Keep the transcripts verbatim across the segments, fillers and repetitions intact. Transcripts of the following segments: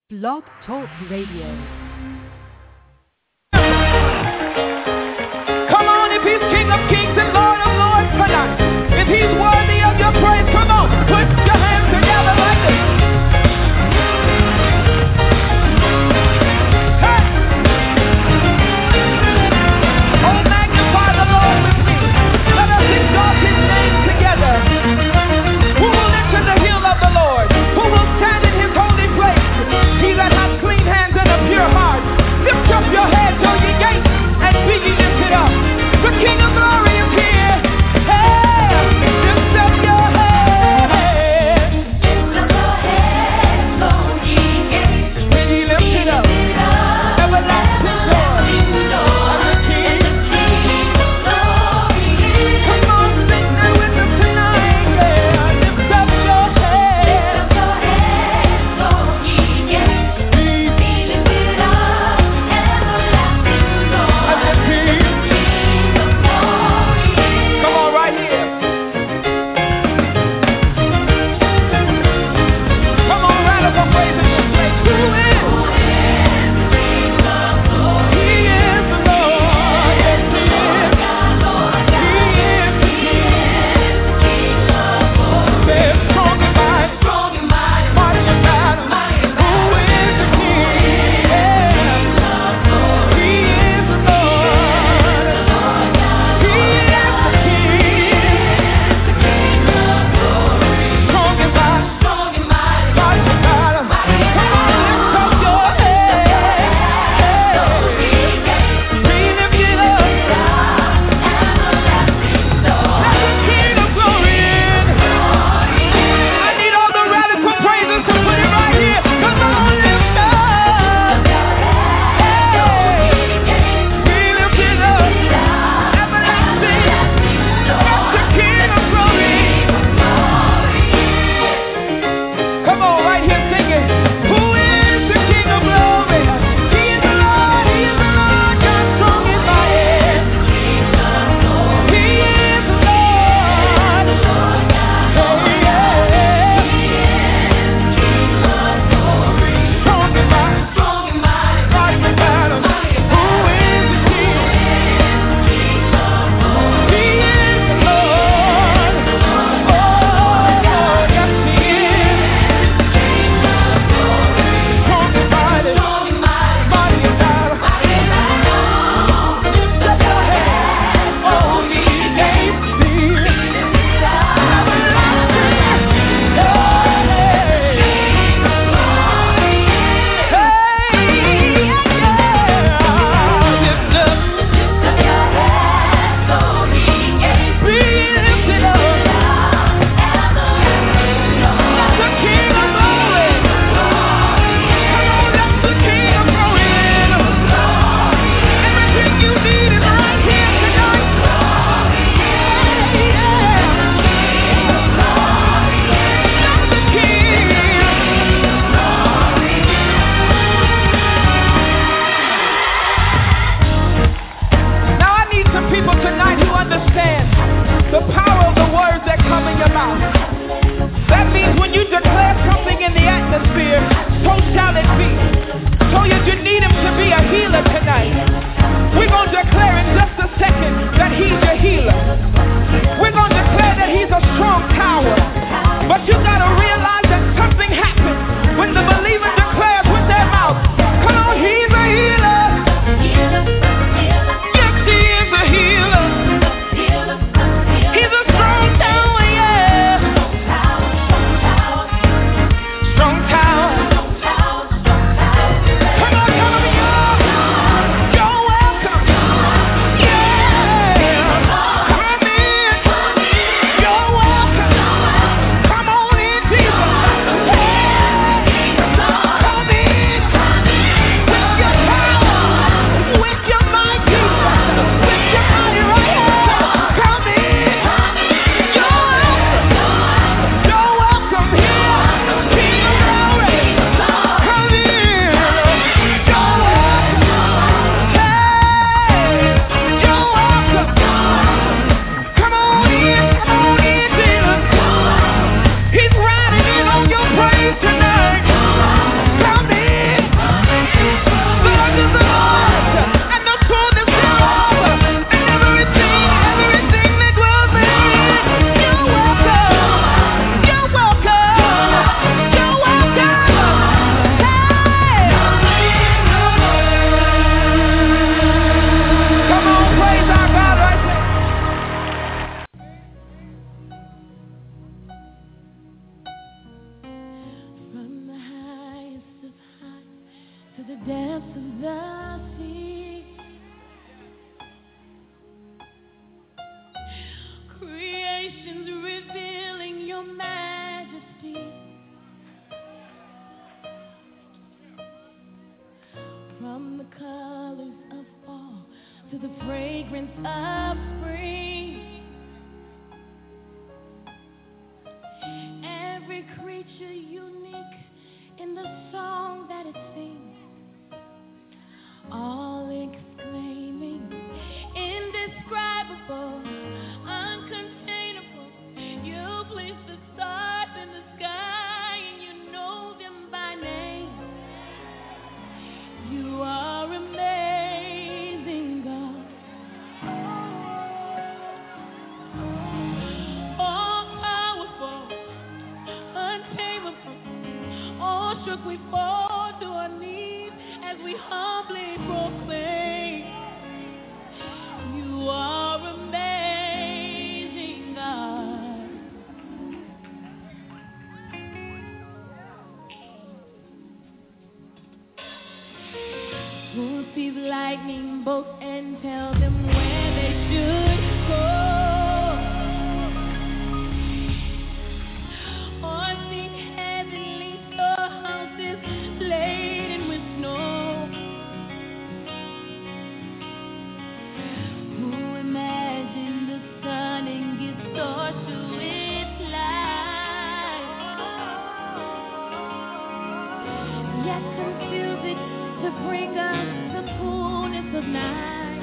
Blog Talk Radio. Come on, if he's King of Kings and Lord of Lords tonight, if he's worthy of your praise, come on, put your hands together like this. Hey! Oh, magnify the Lord with me. Let us exalt his name together. Who will enter the hill of the Lord? Who will stand in his holy place? He that has clean hands and a pure heart. Lift up your heads, O ye gates, and be ye lifted up. The King of glory is here. Hey, this the depths of the sea. Creation's revealing your majesty. From the colors of fall to the fragrance of spring, every creature unique in the song that it sings, all exclaiming, indescribable, uncontainable. You place the stars in the sky and you know them by name. You are amazing, God. All powerful, untamable. Awestruck, we fall to our knees as we humbly proclaim, you are amazing, God. Who sees lightning bolts and tell them where they should go? Or see heavenly storehouses laden with snow? Who imagined the sun and gives source to its light, yet confuse it to bring us the coolness of night?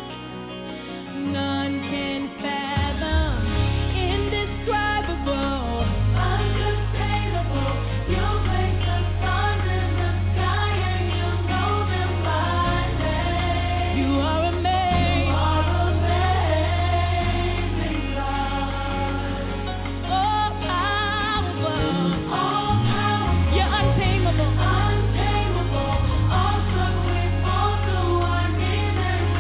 None can fathom, indescribable, uncontainable. You place the stars in the sky and you know them by name. You are amazing. You are amazing, God. All powerful, all powerful. You're untamable, untamable. Awestruck, we fall to our knees and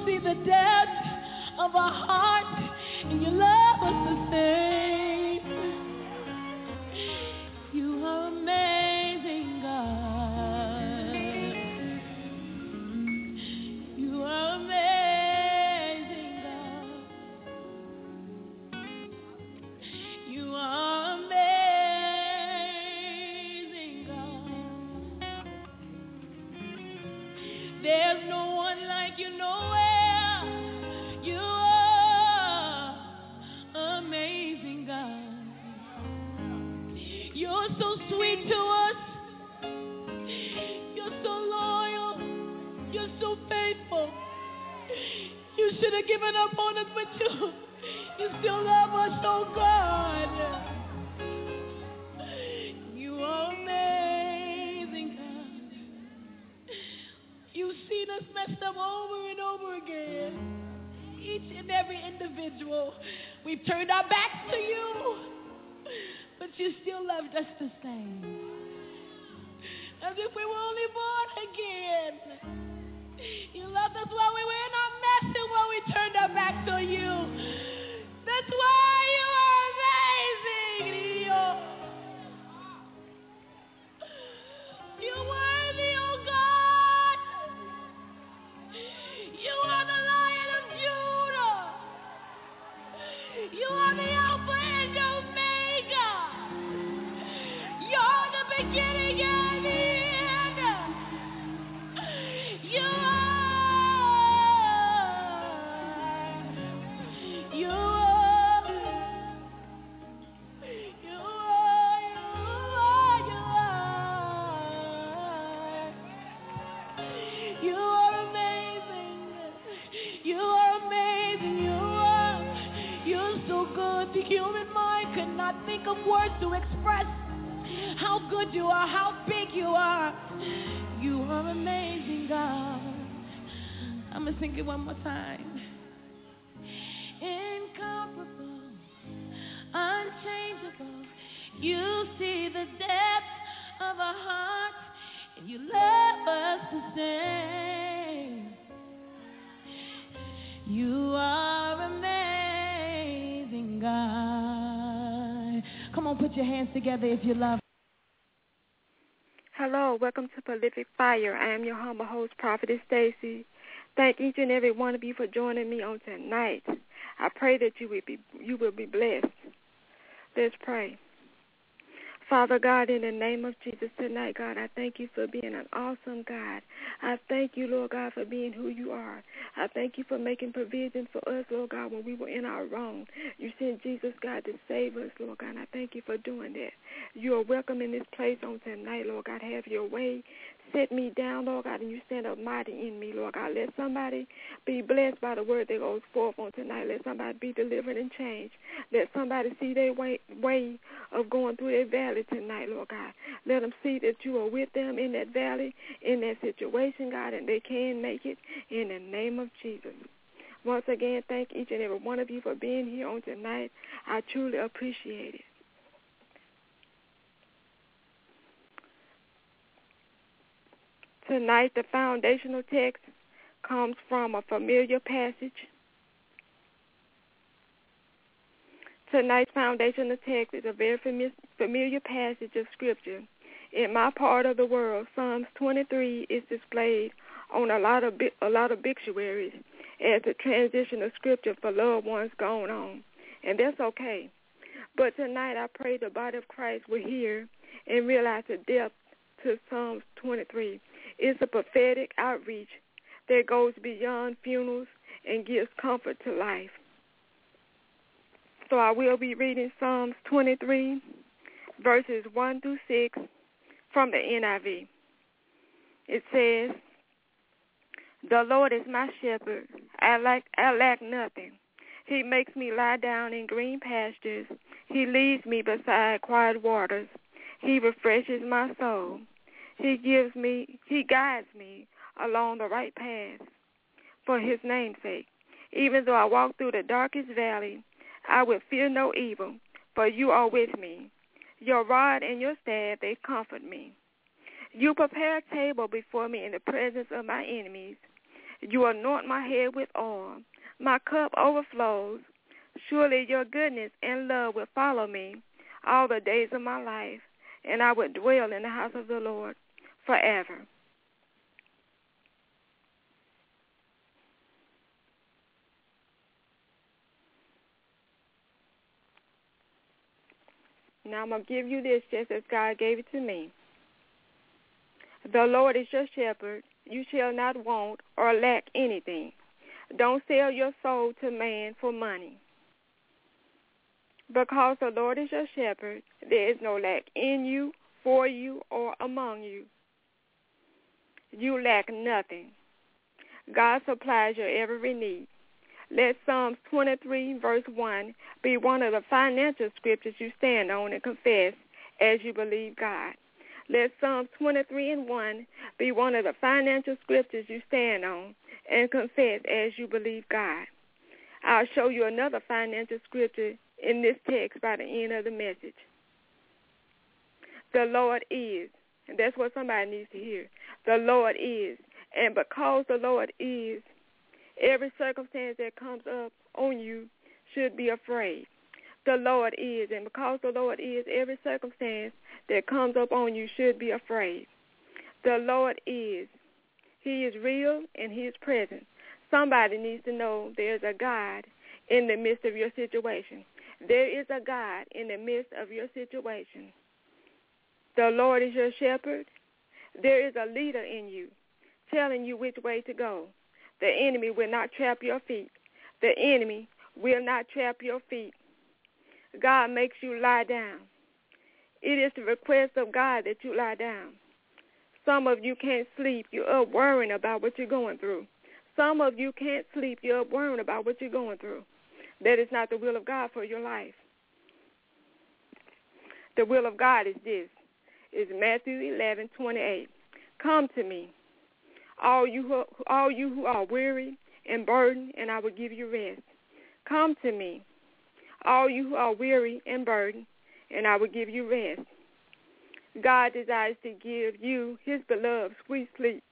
see the depth of our heart, and you love us the same. You are amazing, God. You are amazing, God. You are amazing, God. There's no one like you nowhere. You are amazing, God. You're so sweet to us. You're so loyal. You're so faithful. You should have given up on us, but you, you still love us, oh God. You are amazing, God. You've seen us messed up over and over again. Each and every individual, we've turned our backs to you, but you still loved us the same. As if we were only born again. You loved us while we were in our mess and while we turned our backs on you. That's why you are amazing. You're worthy, oh God. You are the Lion of Judah. You are the Alpha and Omega. You're the beginning and the end. You are. You are. You are. You are. You are. You are amazing. You are amazing. You are. You're so good. The human mind could not think of words to express how good you are, how big you are. You are amazing, God. I'm going to sing it one more time. Incomparable, unchangeable. You see the depth of our heart, and you love us the same. You are amazing, God. Come on, put your hands together if you love. Hello, welcome to Prolific Fire. I am your humble host, Prophetess Stacy. Thank each and every one of you for joining me on tonight. I pray that you will be you will be blessed. Let's pray. Father God, in the name of Jesus tonight, God, I thank you for being an awesome God. I thank you, Lord God, for being who you are. I thank you for making provision for us, Lord God, when we were in our wrong. You sent Jesus, God, to save us, Lord God, and I thank you for doing that. You are welcome in this place on tonight, Lord God. Have your way. Set me down, Lord God, and you stand up mighty in me, Lord God. Let somebody be blessed by the word that goes forth on tonight. Let somebody be delivered and changed. Let somebody see their way, way of going through their valley tonight, Lord God. Let them see that you are with them in that valley, in that situation, God, and they can make it in the name of Jesus. Once again, thank each and every one of you for being here on tonight. I truly appreciate it. Tonight, the foundational text comes from a familiar passage. Tonight's foundational text is a very familiar passage of Scripture. In my part of the world, Psalms twenty-three is displayed on a lot of a lot of obituaries as a transitional scripture for loved ones gone on, and that's okay. But tonight, I pray the body of Christ will hear and realize the depth to Psalms twenty-three. It's a prophetic outreach that goes beyond funerals and gives comfort to life. So I will be reading Psalms twenty-three, verses one through six from the N I V. It says, "The Lord is my shepherd. I lack, I lack nothing. He makes me lie down in green pastures. He leads me beside quiet waters. He refreshes my soul. He gives me, he guides me along the right path for his name's sake. Even though I walk through the darkest valley, I will fear no evil, for you are with me. Your rod and your staff, they comfort me. You prepare a table before me in the presence of my enemies. You anoint my head with oil. My cup overflows. Surely your goodness and love will follow me all the days of my life, and I will dwell in the house of the Lord forever. Now I'm going to give you this just as God gave it to me. The Lord is your shepherd. You shall not want or lack anything. Don't sell your soul to man for money. Because the Lord is your shepherd, there is no lack in you, for you, or among you. You lack nothing. God supplies your every need. Let Psalms twenty-three, verse one, be one of the financial scriptures you stand on and confess as you believe God. Let Psalms twenty-three and one be one of the financial scriptures you stand on and confess as you believe God. I'll show you another financial scripture in this text by the end of the message. The Lord is, and that's what somebody needs to hear. The Lord is, and because the Lord is, every circumstance that comes up on you should be afraid. The Lord is, and because the Lord is, every circumstance that comes up on you should be afraid. The Lord is. He is real and He is present. Somebody needs to know there's a God in the midst of your situation. There is a God in the midst of your situation. The Lord is your shepherd. There is a leader in you telling you which way to go. The enemy will not trap your feet. The enemy will not trap your feet. God makes you lie down. It is the request of God that you lie down. Some of you can't sleep. You're up worrying about what you're going through. Some of you can't sleep. You're up worrying about what you're going through. That is not the will of God for your life. The will of God is this. It's Matthew eleven twenty-eight. Come to me, all you who, all you who are weary and burdened, and I will give you rest. Come to me, all you who are weary and burdened, and I will give you rest. God desires to give you, His beloved, sweet sleep.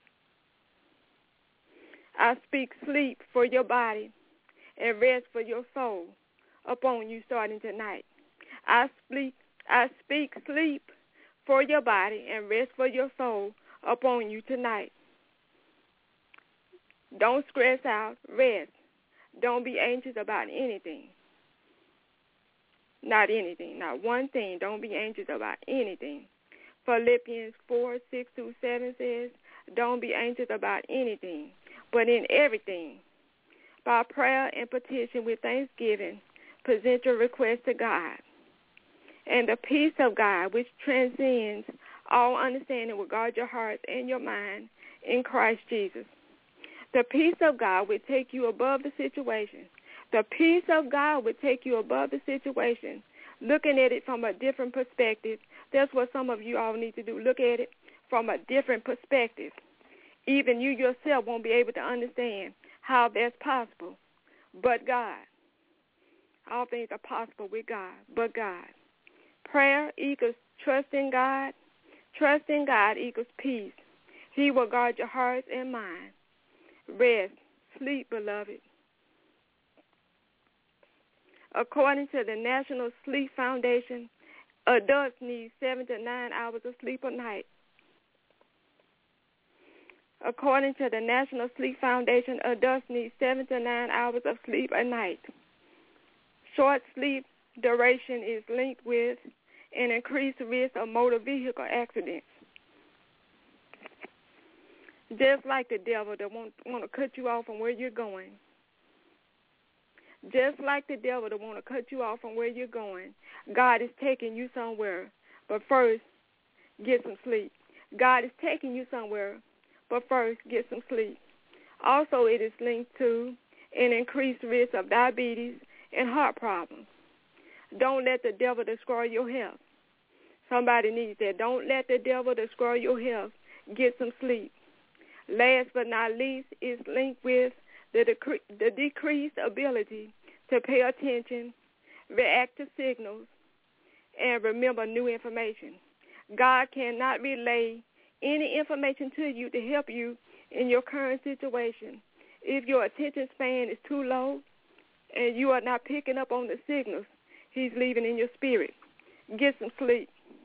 I speak sleep for your body and rest for your soul upon you starting tonight. I speak, I speak sleep for your body and rest for your soul upon you tonight. Don't stress out, rest. Don't be anxious about anything. Not anything, not one thing. Don't be anxious about anything. Philippians four, six through seven says, don't be anxious about anything, but in everything, by prayer and petition with thanksgiving, present your request to God. And the peace of God, which transcends all understanding, will guard your hearts and your mind in Christ Jesus. The peace of God will take you above the situation. The peace of God will take you above the situation, looking at it from a different perspective. That's what some of you all need to do. Look at it from a different perspective. Even you yourself won't be able to understand how that's possible. But God. All things are possible with God, but God. Prayer equals trust in God. Trust in God equals peace. He will guard your hearts and mind. Rest, sleep, beloved. According to the National Sleep Foundation, adults need seven to nine hours of sleep a night. According to the National Sleep Foundation, adults need seven to nine hours of sleep a night. Short sleep duration is linked with an increased risk of motor vehicle accidents. Just like the devil that want, want to cut you off from where you're going. Just like the devil that want to cut you off from where you're going. God is taking you somewhere, but first, get some sleep. God is taking you somewhere, but first, get some sleep. Also, it is linked to an increased risk of diabetes and heart problems. Don't let the devil destroy your health. Somebody needs that. Don't let the devil destroy your health. Get some sleep. Last but not least, is linked with the, decre- the decreased ability to pay attention, react to signals, and remember new information. God cannot relay any information to you to help you in your current situation If your attention span is too low and you are not picking up on the signals, he's leaving in your spirit. Get some sleep.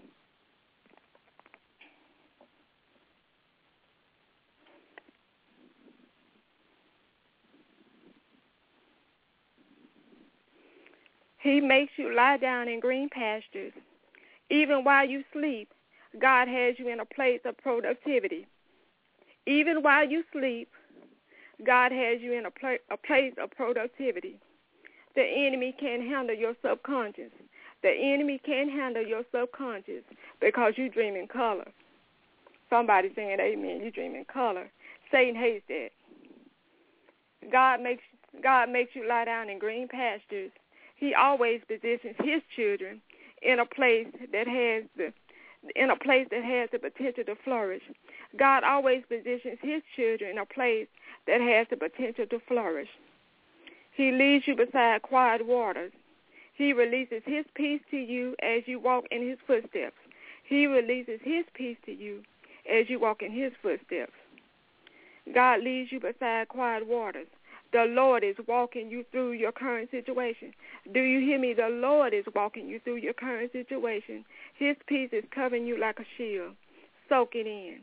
He makes you lie down in green pastures. Even while you sleep, God has you in a place of productivity. Even while you sleep, God has you in a, pla- a place of productivity. The enemy can't handle your subconscious. The enemy can't handle your subconscious because you dream in color. Somebody saying amen, you dream in color. Satan hates that. God makes God makes you lie down in green pastures. He always positions his children in a place that has the in a place that has the potential to flourish. God always positions his children in a place that has the potential to flourish. He leads you beside quiet waters. He releases his peace to you as you walk in his footsteps. He releases his peace to you as you walk in his footsteps. God leads you beside quiet waters. The Lord is walking you through your current situation. Do you hear me? The Lord is walking you through your current situation. His peace is covering you like a shield. Soak it in.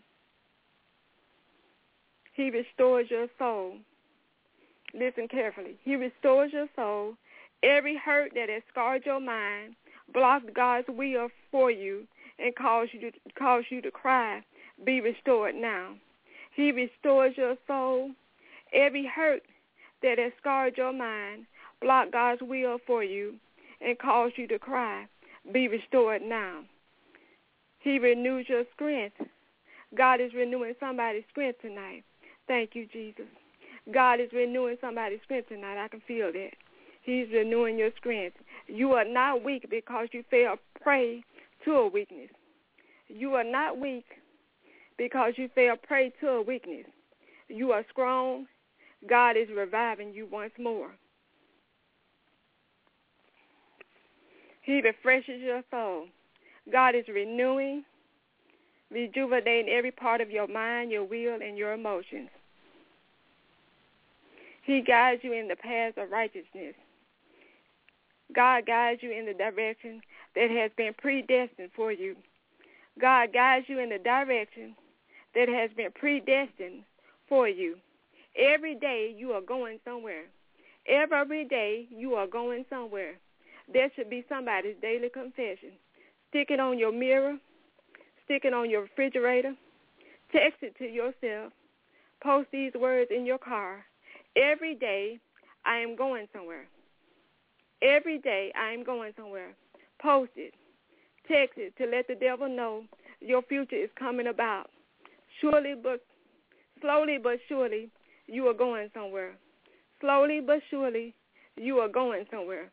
He restores your soul. Listen carefully. He restores your soul. Every hurt that has scarred your mind, blocked God's will for you, and caused you to, caused you to cry, be restored now. He restores your soul. Every hurt that has scarred your mind, blocked God's will for you, and caused you to cry, be restored now. He renews your strength. God is renewing somebody's strength tonight. Thank you, Jesus. God is renewing somebody's strength tonight. I can feel that. He's renewing your strength. You are not weak because you fell prey to a weakness. You are not weak because you fell prey to a weakness. You are strong. God is reviving you once more. He refreshes your soul. God is renewing, rejuvenating every part of your mind, your will, and your emotions. He guides you in the paths of righteousness. God guides you in the direction that has been predestined for you. God guides you in the direction that has been predestined for you. Every day you are going somewhere. Every day you are going somewhere. There should be somebody's daily confession. Stick it on your mirror. Stick it on your refrigerator. Text it to yourself. Post these words in your car. Every day I am going somewhere. Every day I am going somewhere. Post it. Text it to let the devil know your future is coming about. Surely but slowly but surely you are going somewhere. Slowly but surely you are going somewhere.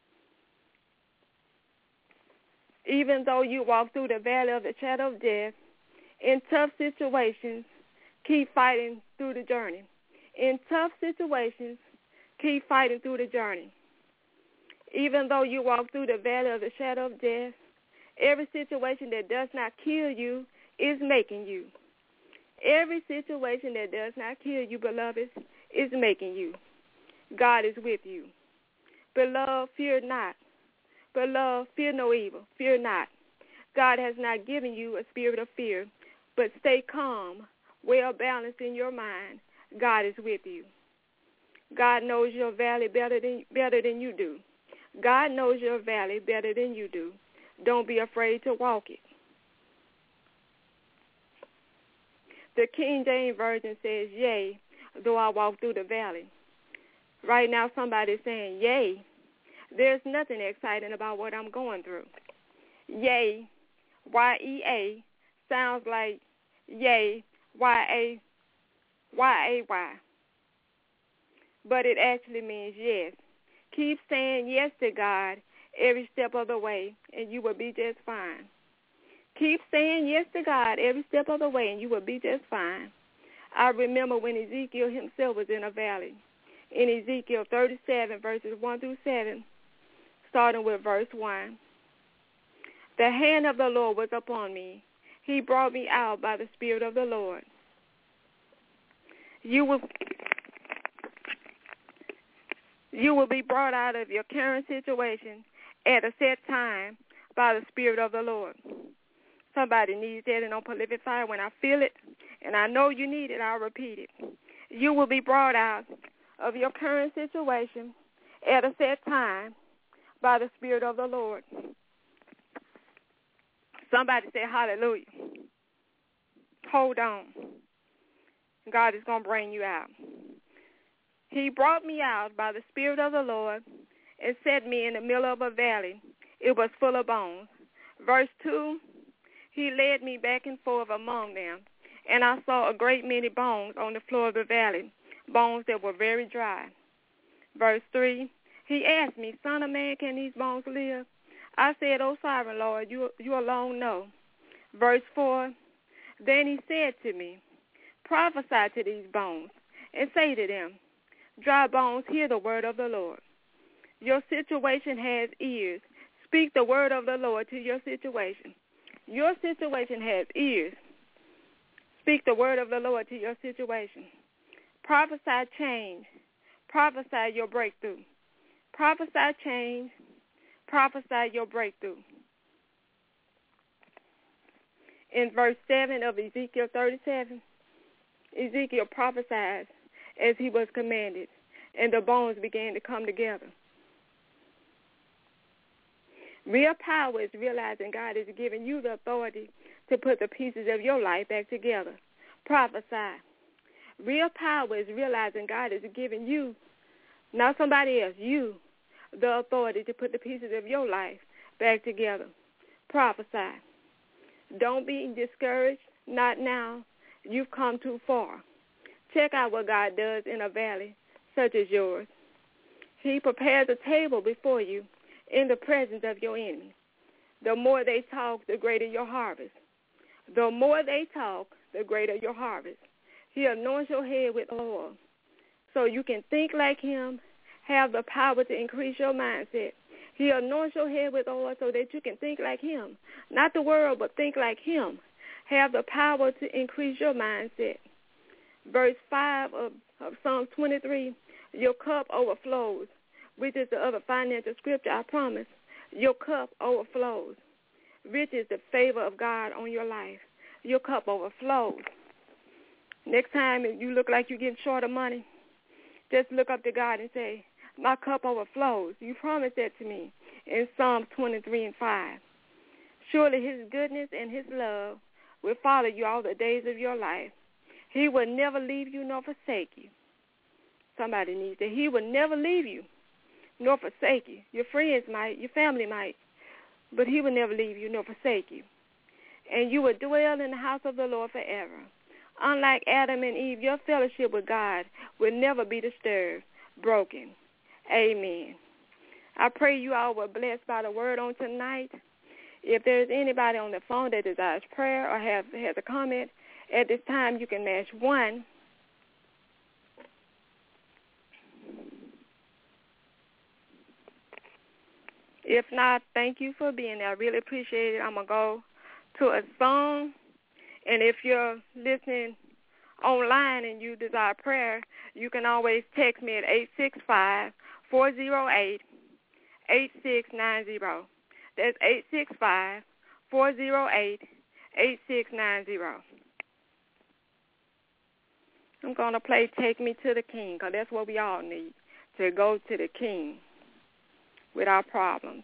Even though you walk through the valley of the shadow of death, in tough situations, keep fighting through the journey. In tough situations, keep fighting through the journey. Even though you walk through the valley of the shadow of death, every situation that does not kill you is making you. Every situation that does not kill you, beloved, is making you. God is with you. Beloved, fear not. Beloved, fear no evil. Fear not. God has not given you a spirit of fear, but stay calm, well balanced in your mind. God is with you. God knows your valley better than better than you do. God knows your valley better than you do. Don't be afraid to walk it. The King James Version says, yea, though I walk through the valley. Right now somebody's saying, yea, there's nothing exciting about what I'm going through. Yea, Y E A, sounds like yea, Y A, Y A Y. But it actually means yes. Keep saying yes to God every step of the way, and you will be just fine. Keep saying yes to God every step of the way, and you will be just fine. I remember when Ezekiel himself was in a valley. In Ezekiel thirty-seven, verses one through seven, starting with verse one. The hand of the Lord was upon me. He brought me out by the Spirit of the Lord. You will, You will be brought out of your current situation at a set time by the Spirit of the Lord. Somebody needs that in on Prolific Fire. When I feel it, and I know you need it, I'll repeat it. You will be brought out of your current situation at a set time by the Spirit of the Lord. Somebody say hallelujah. Hold on. God is going to bring you out. He brought me out by the Spirit of the Lord and set me in the middle of a valley. It was full of bones. Verse two, he led me back and forth among them, and I saw a great many bones on the floor of the valley, bones that were very dry. Verse three, he asked me, Son of man, can these bones live? I said, O sovereign Lord, you, you alone know. Verse four, then he said to me, prophesy to these bones and say to them, dry bones, hear the word of the Lord. Your situation has ears. Speak the word of the Lord to your situation. Your situation has ears. Speak the word of the Lord to your situation. Prophesy change. Prophesy your breakthrough. Prophesy change. Prophesy your breakthrough. In verse seven of Ezekiel thirty-seven, Ezekiel prophesied as he was commanded, and the bones began to come together. Real power is realizing God is giving you the authority to put the pieces of your life back together. Prophesy. Real power is realizing God is giving you, not somebody else, you, the authority to put the pieces of your life back together. Prophesy. Don't be discouraged. Not now. You've come too far. Check out what God does in a valley such as yours. He prepares a table before you in the presence of your enemies. The more they talk, the greater your harvest. The more they talk, the greater your harvest. He anoints your head with oil so you can think like him, have the power to increase your mindset. He anoints your head with oil so that you can think like him. Not the world, but think like him. Have the power to increase your mindset. Verse five of, of Psalm twenty-three, your cup overflows, which is the other financial scripture I promise. Your cup overflows. Rich is the favor of God on your life. Your cup overflows. Next time if you look like you're getting short of money, just look up to God and say, my cup overflows. You promised that to me in Psalm twenty-three and five. Surely his goodness and his love will follow you all the days of your life. He will never leave you nor forsake you. Somebody needs that. He will never leave you nor forsake you. Your friends might, your family might, but he will never leave you nor forsake you. And you will dwell in the house of the Lord forever. Unlike Adam and Eve, your fellowship with God will never be disturbed, broken. Amen. I pray you all were blessed by the word on tonight. If there's anybody on the phone that desires prayer or have, has a comment, at this time you can mash one. If not, thank you for being there. I really appreciate it. I'm going to go to a song. And if you're listening online and you desire prayer, you can always text me at eight six five, four oh eight, eight six nine zero. That's eight six five, four oh eight, eight six nine zero. I'm going to play Take Me to the King, because that's what we all need, to go to the King with our problems.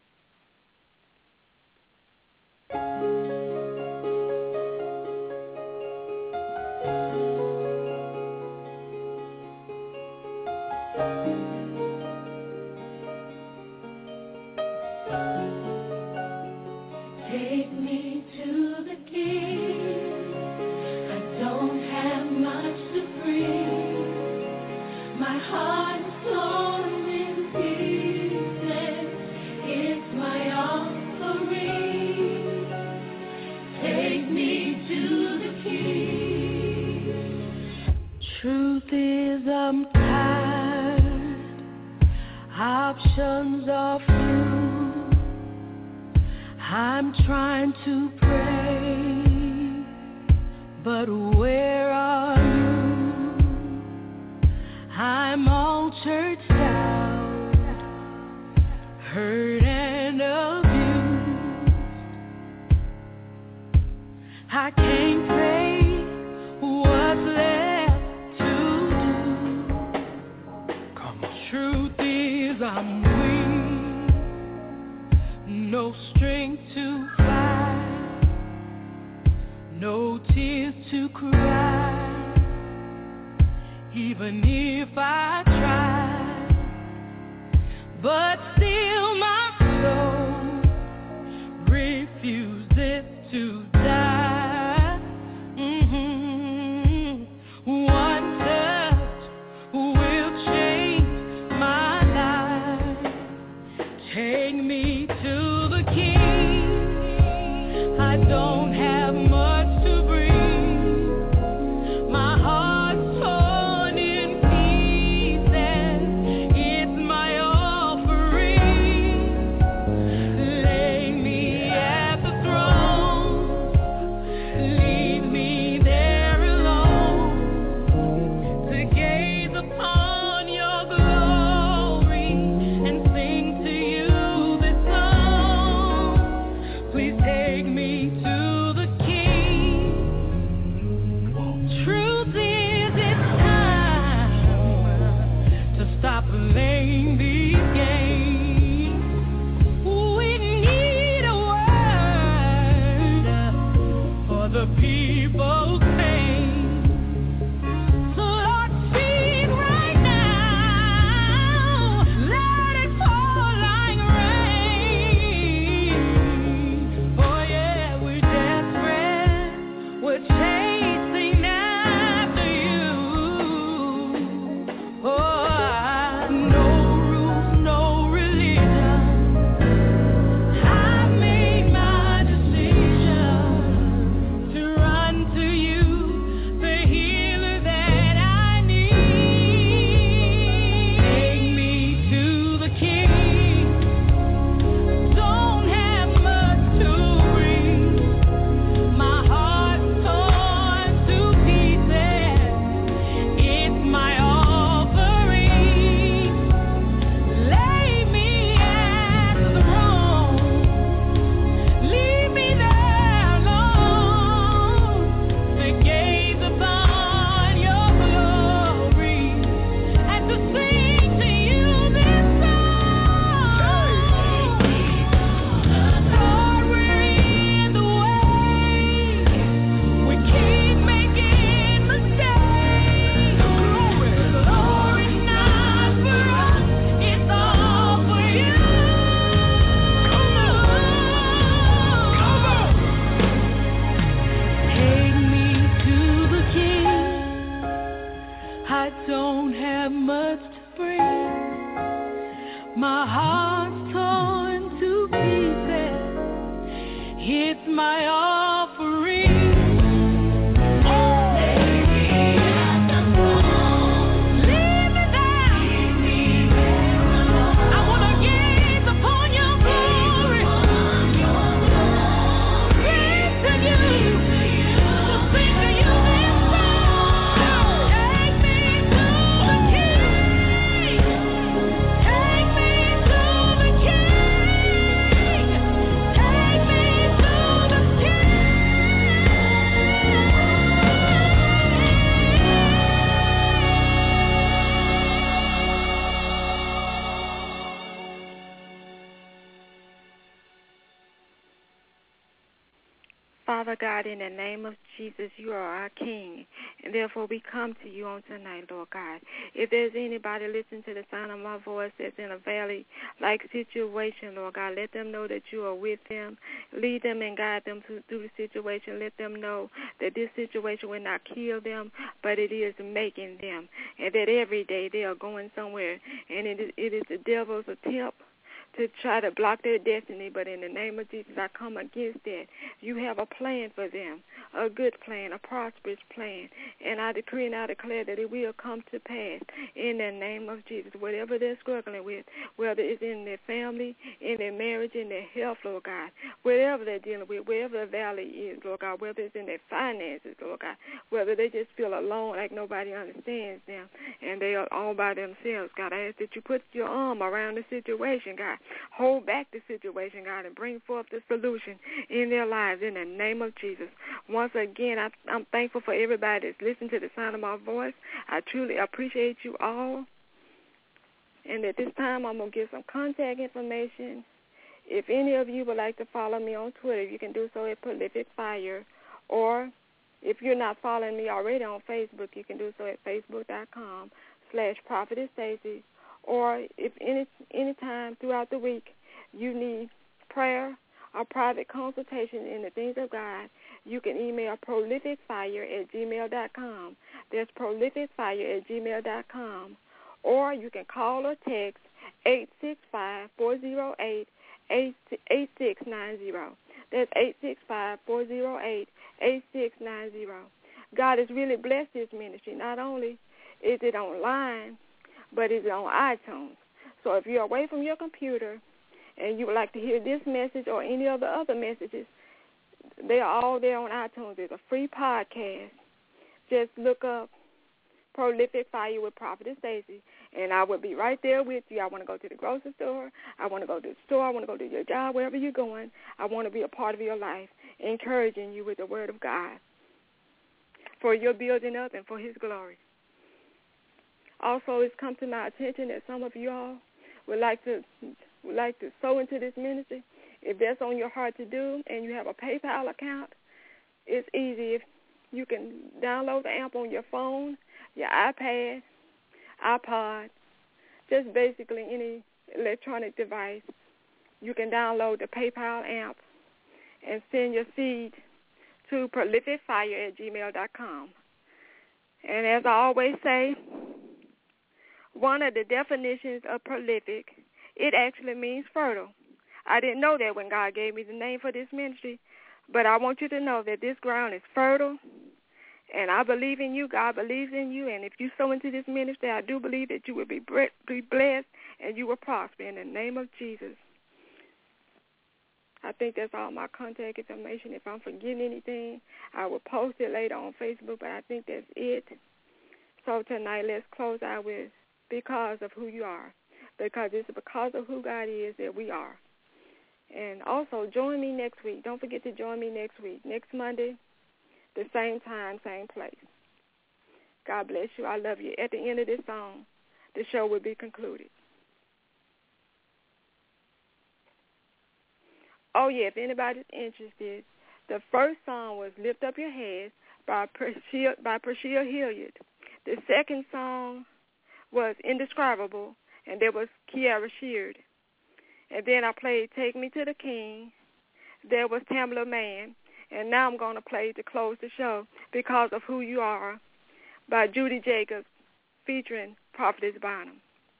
Take me to the King. I don't have much to bring. My heart is torn in pieces. It's my offering. Take me to the King. Truth is, I'm tired. Options are few. I'm trying to pray, but where are you? I'm all churched out, hurt and abused. I can't say what's left to do. Come on. Truth is I'm weak, no strength to fight, no tears to cry. Even if I try, but still my soul refuses to die. Mm-hmm. One touch will change my life. Take me to the King. I don't have much to bring. My heart's torn in pieces. It's my offering. Lay me at the throne. Leave me there alone to gaze upon your glory and sing to you this song. Please take me to the King. Truth is, it's time to stop playing these games. We need a word for the people's pain. So Lord, speak right now. Let it fall like rain. Oh yeah, we're desperate. We're chasing after you. Oh, no rules, no religion. I've made my decision to run to you, the healer that I need. Take me to the King. Don't have much to bring. My heart's torn to pieces. It's my offering. Lay me at the throne. Leave me there alone to gaze upon your glory and to sing to you this song. Lord, we're in the way. We keep making mistakes. The glory's not for us, it's all for you. Take me to the King. I don't have much to bring. My heart's torn to pieces. It's my offering. Leave me there. I wanna gaze upon your glory. Sing to you, to sing to you this song. Take me to the King. Take me to the King. Take me to the King. Father God, in the name of Jesus, you are our King, and therefore we come to you on tonight, Lord God. If there's anybody listening to the sound of my voice that's in a valley-like situation, Lord God, let them know that you are with them. Lead them and guide them through, through the situation. Let them know that this situation will not kill them, but it is making them, and that every day they are going somewhere, and it is, it is the devil's attempt to try to block their destiny, but in the name of Jesus, I come against that. You have a plan for them, a good plan, a prosperous plan, and I decree and I declare that it will come to pass in the name of Jesus. Whatever they're struggling with, whether it's in their family, in their marriage, in their health, Lord God, whatever they're dealing with, wherever the valley is, Lord God, whether it's in their finances, Lord God, whether they just feel alone, like nobody understands them, and they are all by themselves, God, I ask that you put your arm around the situation, God. Hold back the situation, God, and bring forth the solution in their lives in the name of Jesus. Once again, I, I'm thankful for everybody that's listening to the sound of my voice. I truly appreciate you all. And at this time, I'm going to give some contact information. If any of you would like to follow me on Twitter, you can do so at Prolific Fire. Or if you're not following me already on Facebook, you can do so at facebook.com slash Prophetess Stacy. Or if any any time throughout the week you need prayer or private consultation in the things of God, you can email prolificfire at gmail dot com. That's prolificfire at gmail dot com. Or you can call or text eight six five, four oh eight, eight six nine zero. That's eight six five, four oh eight, eight six nine zero. God has really blessed this ministry. Not only is it online, but it's on iTunes. So if you're away from your computer and you would like to hear this message or any of the other messages, they are all there on iTunes. It's a free podcast. Just look up Prolific Fire with Prophetess Stacy, and I will be right there with you. I want to go to the grocery store. I want to go to the store. I want to go to your job, wherever you're going. I want to be a part of your life, encouraging you with the word of God for your building up and for his glory. Also, it's come to my attention that some of you all would like to would like to sow into this ministry. If that's on your heart to do and you have a PayPal account, it's easy. If you can download the app on your phone, your iPad, iPod, just basically any electronic device. You can download the PayPal app and send your seed to prolificfire at gmail dot com. And as I always say, one of the definitions of prolific, it actually means fertile. I didn't know that when God gave me the name for this ministry, but I want you to know that this ground is fertile, and I believe in you. God believes in you, and if you sow into this ministry, I do believe that you will be blessed and you will prosper in the name of Jesus. I think that's all my contact information. If I'm forgetting anything, I will post it later on Facebook, but I think that's it. So tonight, let's close out with because of who you are, because it's because of who God is that we are. And also, join me next week. Don't forget to join me next week, next Monday, the same time, same place. God bless you. I love you. At the end of this song, the show will be concluded. Oh, yeah, if anybody's interested, the first song was Lift Up Your Heads by Priscilla, by Priscilla Hilliard. The second song was Indescribable, and there was Kiara Sheard. And then I played Take Me to the King. There was Tamla Mann. And now I'm going to play to close the show, Because of Who You Are by Judy Jacobs, featuring Prophetess Bonham.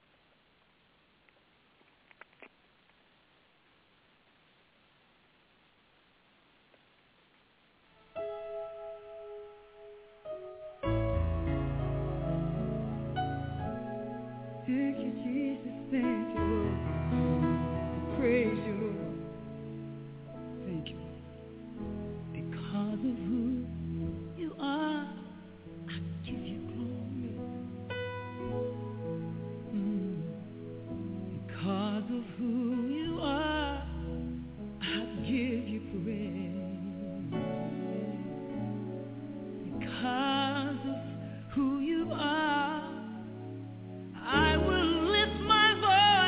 Thank you, Jesus. Thank you, Lord. Praise you, Lord. Thank you. Because of who you are, I give you glory. Mm. Because of who you are, I give you praise. Because of who you are, I will lift my voice.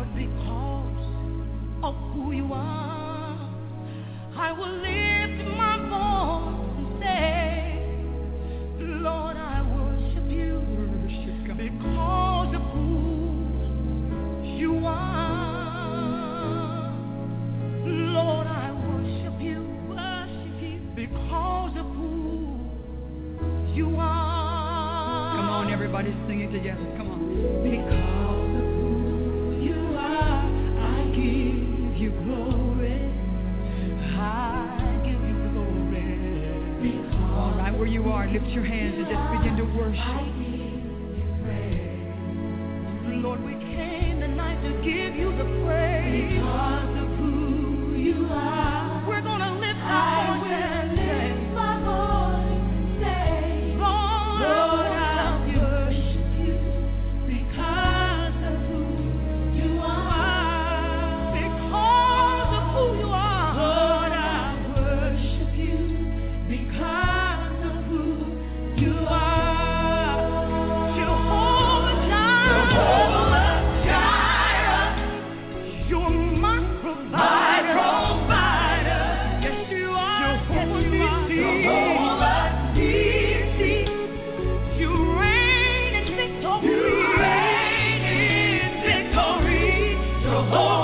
Lord, because of who you are, I will lift my voice and say, Lord, I worship you because of who you are. Lord, I worship you, worship you because of who you are. Come on, everybody singing together. Come on. Because of who you are, I give you glory. I give you glory. Because All right, where you are, lift your hands and just begin to I worship. give you praise. Lord, we came tonight to give you the praise. Because of who you are, we're gonna lift our voice and say, my voice and say, Lord, Lord, I worship you because of who you are. Because of who you are, Lord, I worship you because of who you are. Jehovah Jireh, you're my provider. Yes, you are. Jehovah Nissi, you reign in victory. You reign in victory. Jehovah